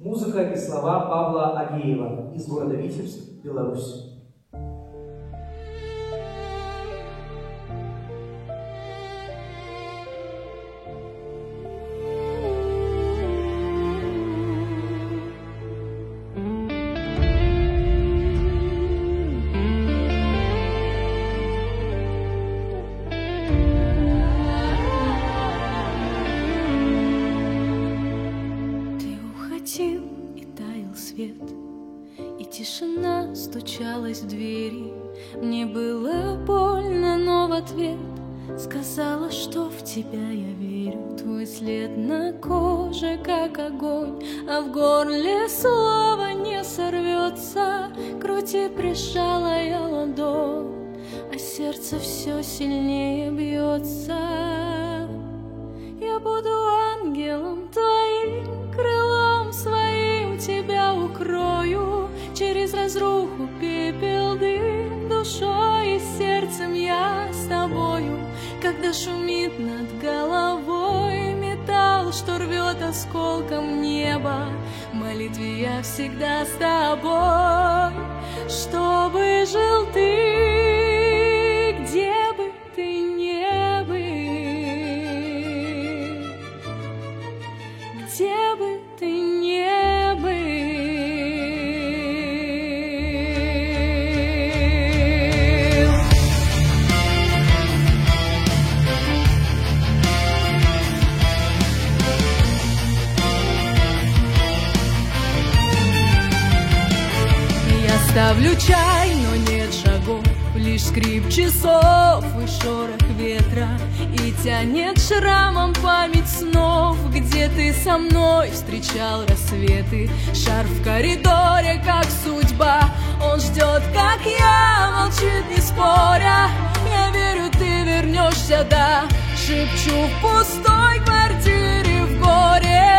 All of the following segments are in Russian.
Музыка и слова Павла Агеева из города Витебск, Беларусь. И таял свет, и тишина стучалась в двери. Мне было больно, но в ответ сказала, что в тебя я верю. Твой след на коже, как огонь, а в горле слово не сорвется. К груди прижала я ладонь, а сердце все сильнее бьется. Я буду ангелом твоим, крылом своим тебя укрою. Через разруху пепел, дым, душой и сердцем я с тобою. Когда шумит над головой металл, что рвет осколком небо, в молитве я всегда с тобой. Чтобы жил ты, где бы ты ни был, где бы ты ни был. Я ставлю чай, но нет шагов, лишь скрип часов и шорох ветра. И тянет шрамом память снов, где ты со мной встречал рассветы. Шар в коридоре, как судьба, он ждет, как я, молчит, не споря. Я верю, ты вернешься, да, шепчу в пустой квартире в горе.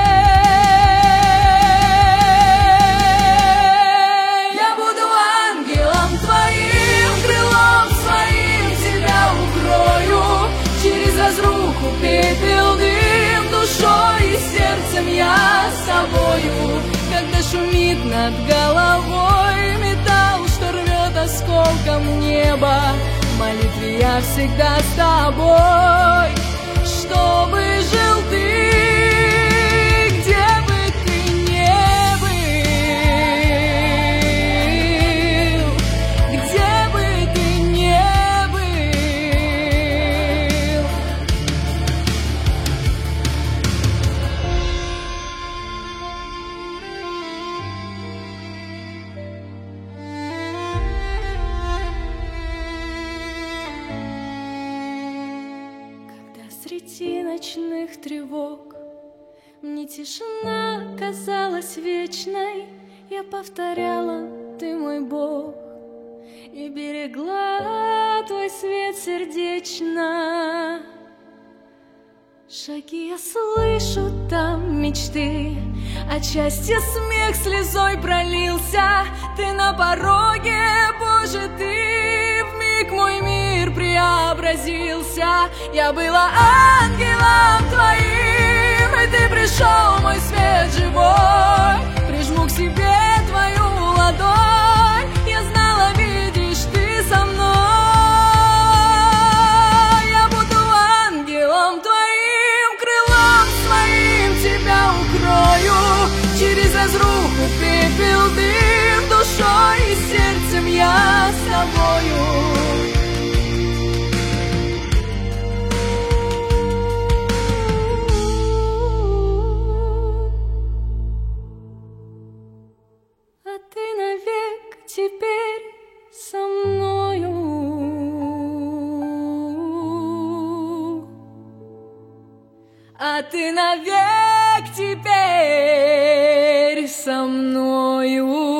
Я буду ангелом твоим, крылом своим тебя укрою. Через разруху пепел, дым, душой и сердцем я с тобою. Когда шумит над головой металл, что рвет осколком небо, в молитве я всегда с тобой. Чтобы жил ты, где бы ты ни был, где бы ты ни был. Когда среди ночных тревог мне тишина казалась вечной, я повторяла: ты мой Бог, и берегла твой свет сердечно. Шаги я слышу, там мечты, отчасти смех слезой пролился. Ты на пороге, Боже, ты, вмиг мой мир преобразился. Я была ангелом твоим, и ты пришел, мой свет живой. Прижму к себе твою ладонь, я знала, видишь ты со мной. Я буду ангелом твоим, крылом своим тебя укрою. Через разруху пепел, дым, душой и сердцем я с тобою. А ты навек теперь со мною. А ты навек теперь со мною.